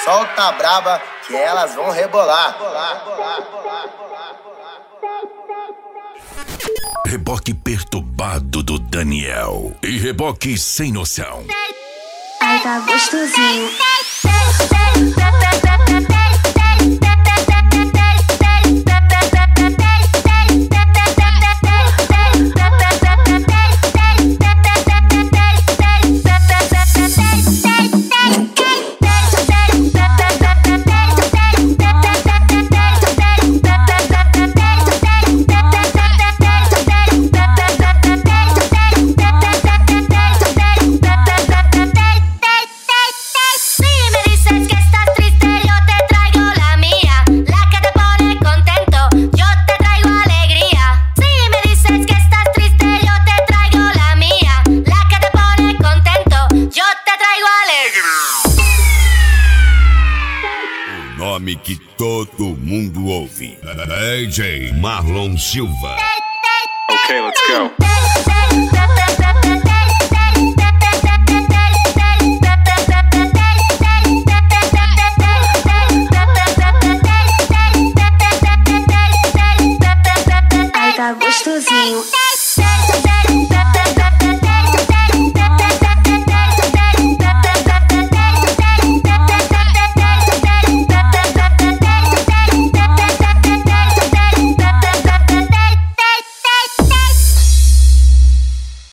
solta a braba que elas vão rebolar. Reboque perturbado do Daniel e reboque sem noção. Ai, tá gostosinho. Nome que todo mundo ouve. DJ Marlon Silva. Okay, let's go.